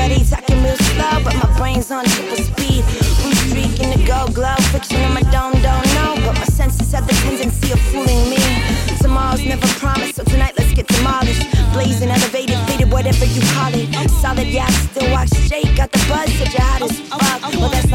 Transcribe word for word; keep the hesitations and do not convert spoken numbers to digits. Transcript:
steady, talking real slow, but my brain's on triple speed. Blue streak in the go glow, friction in my dome, don't know, but my senses have the tendency of fooling me. Tomorrow's never promised, so tonight let's get demolished. Blazing, elevated, faded, whatever you call it. Solid, yeah, I still walk straight, got the buzz, said you're hot as fuck. Well, that's